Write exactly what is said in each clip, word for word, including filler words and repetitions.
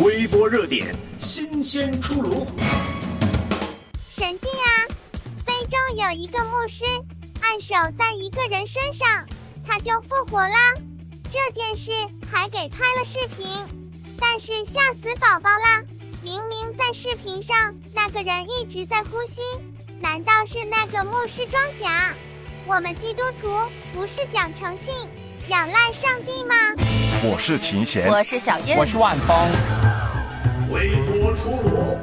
微波热点，新鲜出炉。 神迹啊！非洲有一个牧师按手在一个人身上，他就复活啦。这件事还给拍了视频，但是吓死宝宝啦！明明在视频上那个人一直在呼吸，难道是那个牧师装假？我们基督徒不是讲诚信，仰赖上帝吗？ 我是秦贤， 我是小燕， 我是万峰。 微波出炉。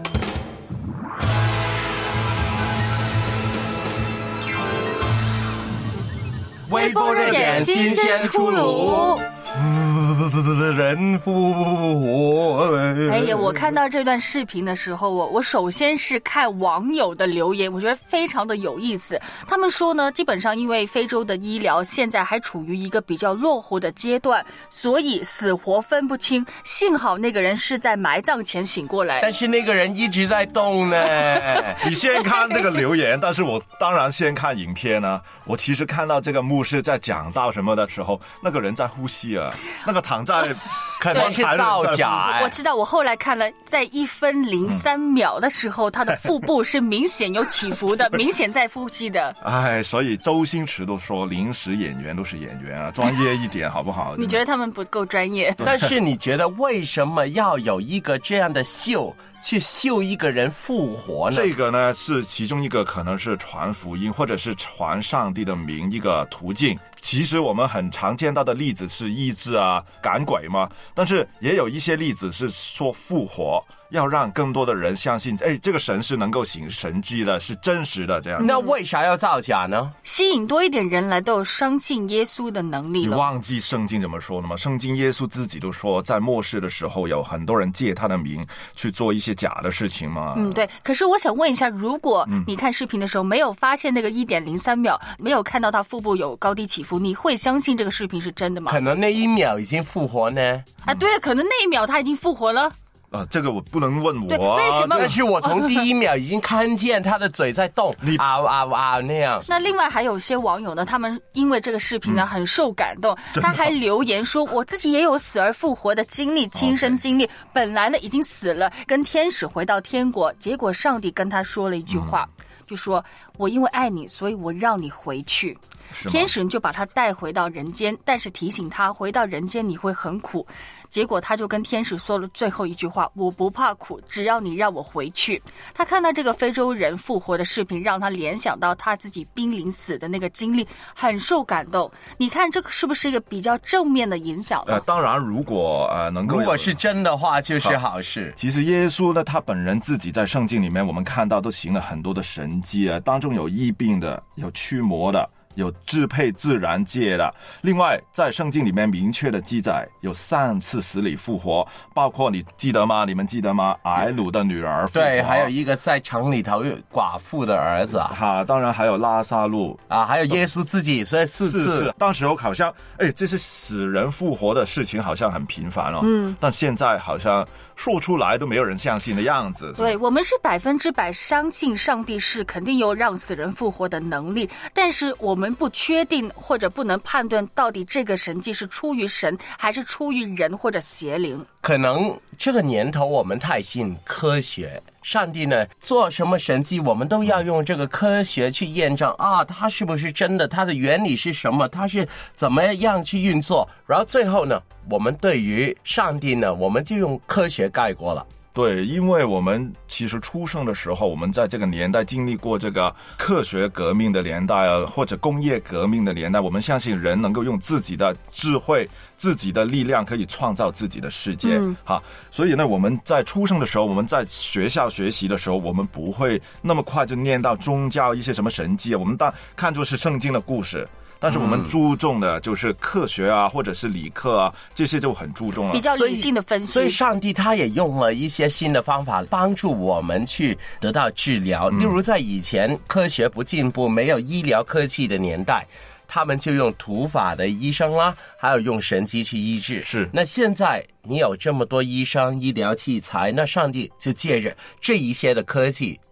微波热点，新鲜出炉。 人复活。 哎呀，我看到这段视频的时候，我我首先是看网友的留言，我觉得非常的有意思。他们说呢，基本上因为非洲的医疗现在还处于一个比较落后的阶段，所以死活分不清。幸好那个人是在埋葬前醒过来， 但是那个人一直在动呢。 你先看那个留言，但是我当然先看影片呢、啊。我其实看到这个牧师在讲到什么的时候，那个人在呼吸啊，那个躺在可能是造假、哎。 我知道，我后来看了，在一分零三秒的时候，他的腹部是明显有起伏的，明显在呼吸的。 哎，所以周星驰都说临时演员都是演员啊，专业一点好不好？ 你觉得他们不够专业？ 但是你觉得为什么要有一个这样的秀去秀一个人复活呢？ 这个呢是其中一个可能是传福音或者是传上帝的名一个途径。其实我们很常见到的例子是医治啊、赶鬼嘛，但是也有一些例子是说复活，要让更多的人相信，哎，这个神是能够行神迹的，是真实的这样。 那为啥要造假呢？ 吸引多一点人来都有相信耶稣的能力了。 你忘记圣经怎么说了吗？圣经耶稣自己都说，在末世的时候有很多人借他的名去做一些假的事情嘛。 嗯，对。可是我想问一下，如果你看视频的时候没有发现那个一点零三秒，没有看到他腹部有高低起伏，你会相信这个视频是真的吗？ 可能那一秒已经复活呢。 啊，对，可能那一秒他已经复活了。 啊，这个我不能问我、啊。 对，为什么？ 但是我从第一秒已经看见他的嘴在动，啊啊啊那样。 那另外还有些网友呢，他们因为这个视频呢、嗯、很受感动，他还留言说：“我自己也有死而复活的经历，亲身经历。Okay. 本来呢已经死了，跟天使回到天国，结果上帝跟他说了一句话，嗯、就说我因为爱你，所以我让你回去。”天使就把他带回到人间，但是提醒他回到人间你会很苦。结果他就跟天使说了最后一句话：我不怕苦，只要你让我回去。他看到这个非洲人复活的视频，让他联想到他自己濒临死的那个经历，很受感动。你看这个是不是一个比较正面的影响呢？ 呃，当然如果呃能够如果是真的话就是好事。 其实耶稣呢他本人自己在圣经里面我们看到都行了很多的神迹啊，当中有医病的，有驱魔的，有支配自然界的。另外在圣经里面明确的记载有三次死里复活，包括你记得吗？你们记得吗？埃鲁的女儿复活， 对，还有一个在城里头寡妇的儿子啊， 啊当然还有拉撒路啊，还有耶稣自己，所以四次。 四次当时候好像哎，这是死人复活的事情好像很频繁哦，嗯，但现在好像说出来都没有人相信的样子。 对，我们是百分之百相信上帝是肯定有让死人复活的能力，但是我们我们不确定或者不能判断到底这个神迹是出于神还是出于人或者邪灵。 可能这个年头我们太信科学，上帝呢做什么神迹我们都要用这个科学去验证啊，它是不是真的，它的原理是什么，它是怎么样去运作，然后最后呢我们对于上帝呢我们就用科学盖过了。 对，因为我们其实出生的时候，我们在这个年代经历过这个科学革命的年代啊，或者工业革命的年代，我们相信人能够用自己的智慧、自己的力量可以创造自己的世界。嗯，好，所以呢，我们在出生的时候，我们在学校学习的时候，我们不会那么快就念到宗教一些什么神迹啊，我们当看作是圣经的故事。但是我们注重的就是科学啊，或者是理科啊，这些就很注重了， 比较理性的分析。 所以上帝他也用了一些新的方法帮助我们去得到治疗。例如在以前科学不进步，没有医疗科技的年代，他们就用土法的医生啦，还有用神迹去医治。 是， 那现在你有这么多医生、医疗器材，那上帝就借着这一些的科技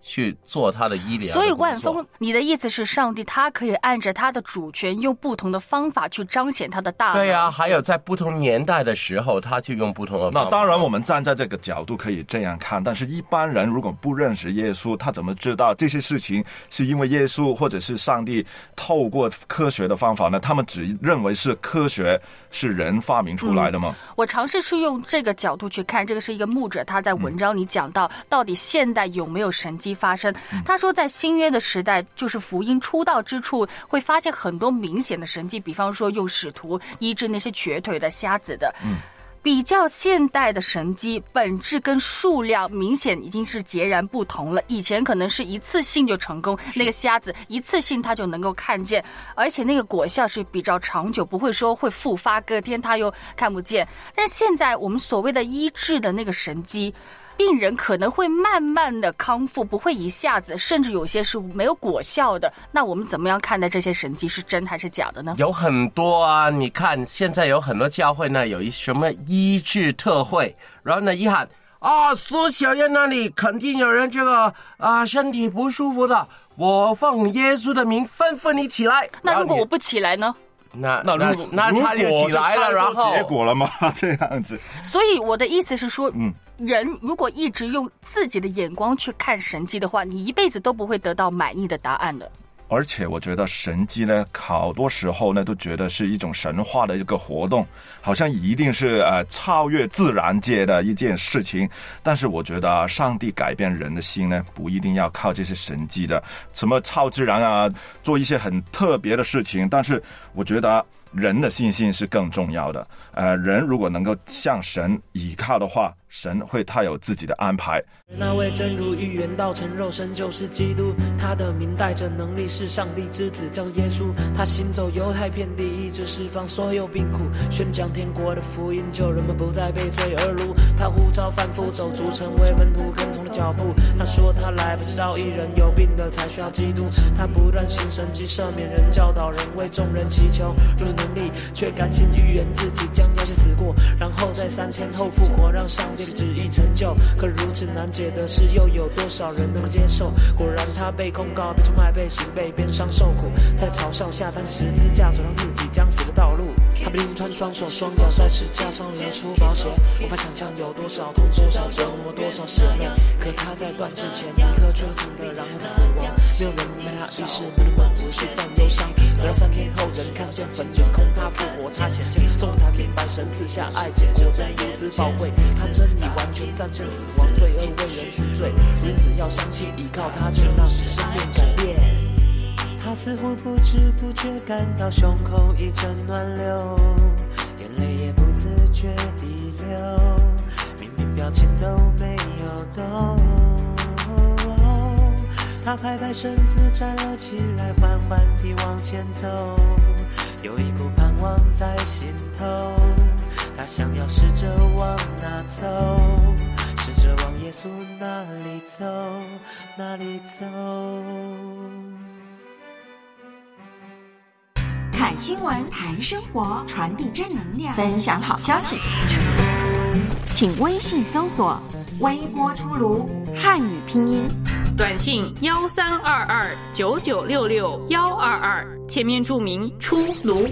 去做他的医疗的。 所以万峰，你的意思是上帝他可以按着他的主权用不同的方法去彰显他的大能。 对呀、啊，还有在不同年代的时候他就用不同的方法。 那当然我们站在这个角度可以这样看，但是一般人如果不认识耶稣，他怎么知道这些事情是因为耶稣或者是上帝透过科学的方法呢？他们只认为是科学是人发明出来的吗？ 嗯、我尝试去用这个角度去看，这个是一个牧者他在文章里讲到、嗯、到底现代有没有神迹发生。他说在新约的时代，就是福音出道之处，会发现很多明显的神迹，比方说用使徒医治那些瘸腿的、瞎子的。嗯，比较现代的神迹，本质跟数量明显已经是截然不同了。以前可能是一次性就成功，那个瞎子一次性他就能够看见，而且那个果效是比较长久，不会说会复发，隔天他又看不见。但现在我们所谓的医治的那个神迹，病人可能会慢慢的康复，不会一下子，甚至有些是没有果效的。那我们怎么样看待这些神迹是真还是假的呢？ 有很多啊，你看现在有很多教会呢，有一什么医治特会，然后呢一喊啊，苏小燕那里肯定有人这个啊身体不舒服的，我奉耶稣的名吩咐你起来。 那如果我不起来呢？ 那那如果那他就起来了，然后结果了吗？这样子。 所以我的意思是说，嗯，人如果一直用自己的眼光去看神迹的话，你一辈子都不会得到满意的答案的。 而且我觉得神迹呢，好多时候呢都觉得是一种神话的一个活动，好像一定是呃超越自然界的一件事情。但是我觉得、啊、上帝改变人的心呢，不一定要靠这些神迹的，什么超自然啊，做一些很特别的事情。但是我觉得、啊、人的信心是更重要的。呃，人如果能够向神依靠的话，神会他有自己的安排。 那位真如预言道成肉身就是基督，他的名带着能力，是上帝之子，叫耶稣。他行走犹太遍地，医治释放所有病苦，宣讲天国的福音，救人们不再被罪而掳。他呼召凡夫走卒，成为门徒跟从的脚步。他说他来不是召义人，有病的才需要基督。他不断行神迹，赦免人，教导人，为众人祈求。若是能力，却甘心预言自己将要先死过，然后在三天后复活，让上帝的旨意成就。可如此难解的事，又有多少人能接受？果然他被控告，被出卖，被刑，被鞭伤受苦，在嘲笑下担十字架，走上自己将死的道路。他被钉穿双手双脚，在石架上流出宝血，无法想象有多少痛，多少折磨，多少血泪。可他在断气前立刻绝情的，然后再死亡。没有人明白他意识，没人们只是犯忧伤。直到三天后，人看见坟卷空，他复活，他显现，纵他明白神赐下爱，结果真如此宝贵。他真理完全战胜死亡，罪恶为人赎罪。人只要相信依靠他，就让生命改变。他似乎不知不觉感到胸口一阵暖流，眼泪也不自觉地流，明明表情都没有动。他拍拍身子站了起来，缓缓地往前走，有一股盼望在心头。他想要试着往哪走，试着往耶稣那里走，那里走。 看新闻，谈生活，传递正能量，分享好消息。请微信搜索微波出炉汉语拼音， 短信幺三二二九九六六幺二二，前面注明出炉。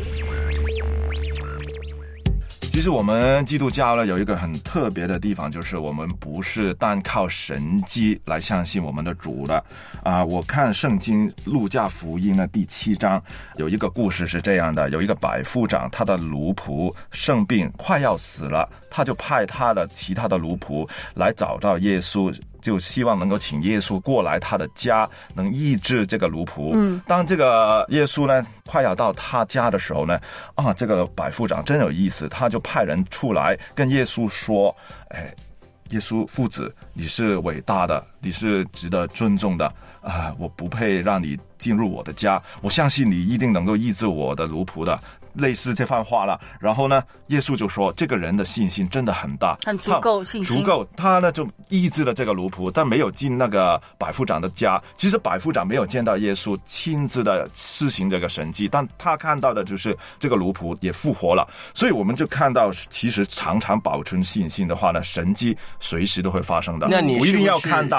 其实我们基督教呢有一个很特别的地方，就是我们不是单靠神迹来相信我们的主的啊、呃！我看圣经路加福音的第七章有一个故事是这样的：有一个百夫长，他的奴仆生病快要死了，他就派他的其他的奴仆来找到耶稣，就希望能够请耶稣过来他的家，能医治这个奴仆。嗯，当这个耶稣呢快要到他家的时候呢，啊，这个百夫长真有意思，他就派人出来跟耶稣说：“哎，耶稣父子，你是伟大的，你是值得尊重的啊、呃！我不配让你进入我的家，我相信你一定能够医治我的奴仆的。”类似这番话了。然后呢，耶稣就说这个人的信心真的很大， 很足够信心， 足够。他呢就医治了这个奴仆，但没有进那个百夫长的家。其实百夫长没有见到耶稣亲自的施行这个神迹，但他看到的就是这个奴仆也复活了。所以我们就看到，其实常常保存信心的话呢，神迹随时都会发生的。 那你是不是不一定要看到的。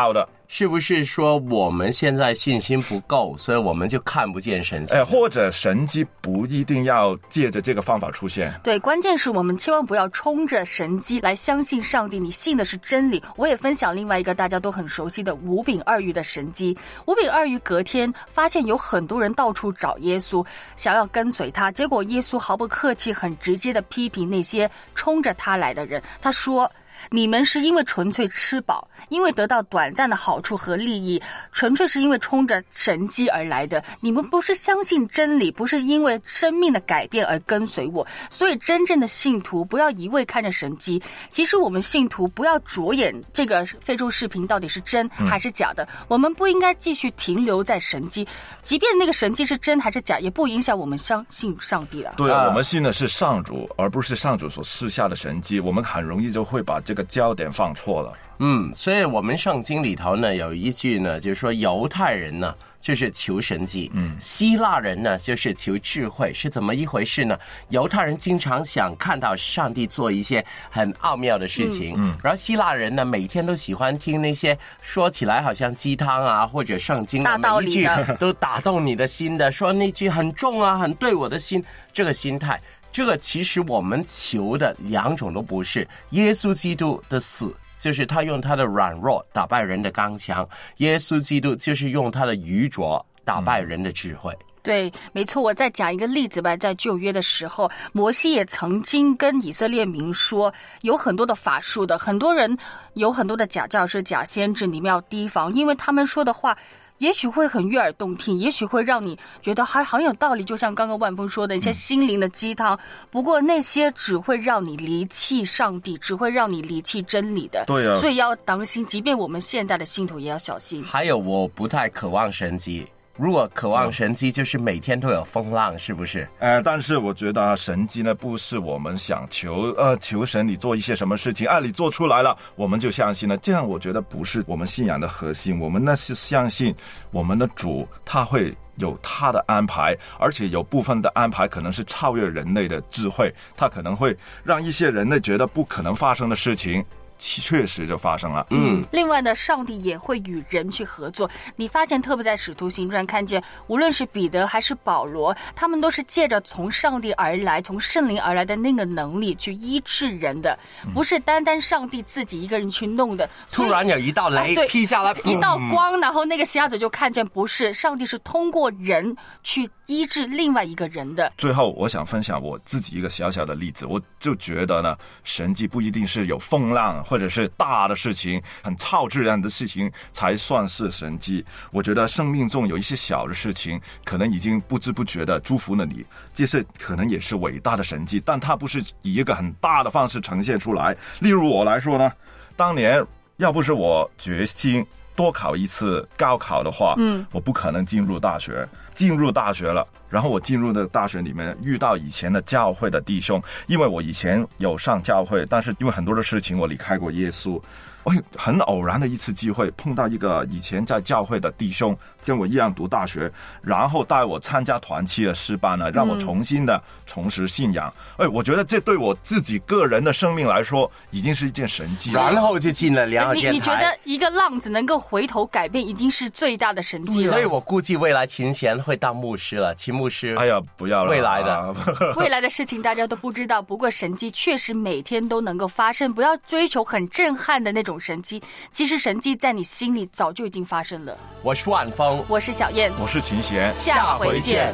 是不是说我们现在信心不够，所以我们就看不见神迹？ 哎，或者神迹不一定要借着这个方法出现。 对，关键是我们千万不要冲着神迹来相信上帝，你信的是真理。我也分享另外一个大家都很熟悉的五饼二鱼的神迹。五饼二鱼隔天发现有很多人到处找耶稣，想要跟随他，结果耶稣毫不客气、很直接的批评那些冲着他来的人。他说，你们是因为纯粹吃饱，因为得到短暂的好处和利益，纯粹是因为冲着神迹而来的。你们不是相信真理，不是因为生命的改变而跟随我。所以真正的信徒不要一味看着神迹，其实我们信徒不要着眼这个非洲视频到底是真还是假的、嗯、我们不应该继续停留在神迹，即便那个神迹是真还是假，也不影响我们相信上帝了。 对啊，我们信的是上主，而不是上主所施下的神迹，我们很容易就会把这个焦点放错了。 嗯，所以我们圣经里头呢有一句呢，就是说犹太人呢就是求神迹，嗯，希腊人呢就是求智慧，是怎么一回事呢？犹太人经常想看到上帝做一些很奥妙的事情，嗯，然后希腊人呢每天都喜欢听那些说起来好像鸡汤啊或者圣经啊，每一句都打动你的心的，说那句很重啊，很对我的心，这个心态。这个其实我们求的两种都不是。耶稣基督的死就是他用他的软弱打败人的刚强，耶稣基督就是用他的愚拙打败人的智慧。嗯， 对，没错。我再讲一个例子吧，在旧约的时候，摩西也曾经跟以色列民说，有很多的法术的，很多人有很多的假教师、假先知，你们要提防，因为他们说的话也许会很悦耳动听，也许会让你觉得还很有道理，就像刚刚万峰说的一些心灵的鸡汤，不过那些只会让你离弃上帝，只会让你离弃真理的。 对啊， 所以要当心，即便我们现在的信徒也要小心。 还有，我不太渴望神迹，如果渴望神迹，就是每天都有风浪，是不是？ 呃，但是我觉得神迹呢，不是我们想求呃求神你做一些什么事情，啊，你做出来了，我们就相信了。这样我觉得不是我们信仰的核心。我们呢是相信我们的主，他会有他的安排，而且有部分的安排可能是超越人类的智慧，他可能会让一些人类觉得不可能发生的事情确实就发生了。 嗯，另外呢，上帝也会与人去合作。你发现特别在使徒行传看见，无论是彼得还是保罗，他们都是借着从上帝而来、从圣灵而来的那个能力去医治人的，不是单单上帝自己一个人去弄的。 突然有一道雷劈下来， 一道光，然后那个瞎子就看见，不是，上帝是通过人去医治另外一个人的。 最后我想分享我自己一个小小的例子，我就觉得呢，神迹不一定是有风浪或者是大的事情，很超自然的事情才算是神迹。我觉得生命中有一些小的事情，可能已经不知不觉的祝福了你，这是可能也是伟大的神迹，但它不是以一个很大的方式呈现出来。例如我来说呢，当年要不是我决心多考一次高考的话，嗯，我不可能进入大学。进入大学了，然后我进入的大学里面遇到以前的教会的弟兄，因为我以前有上教会，但是因为很多的事情我离开过耶稣，我很偶然的一次机会碰到一个以前在教会的弟兄，跟我一样读大学，然后带我参加团契的诗班呢，让我重新的重拾信仰。哎、嗯，我觉得这对我自己个人的生命来说，已经是一件神迹了。 然后就进了良好电台。 你你觉得一个浪子能够回头改变，已经是最大的神迹了。 所以我估计未来秦贤会当牧师了，秦牧师。 哎呀，不要了， 未来的未来的事情大家都不知道，不过神迹确实每天都能够发生。不要追求很震撼的那种神迹，其实神迹在你心里早就已经发生了。 我是万峰， 我是小燕， 我是秦贤， 下回见。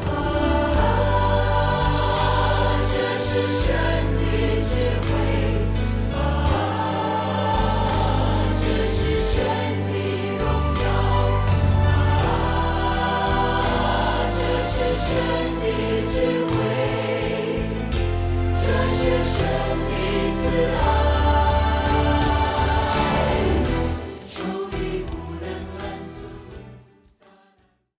这是神的智慧啊，这是神的荣耀啊，这是神的智慧，这是神的慈爱。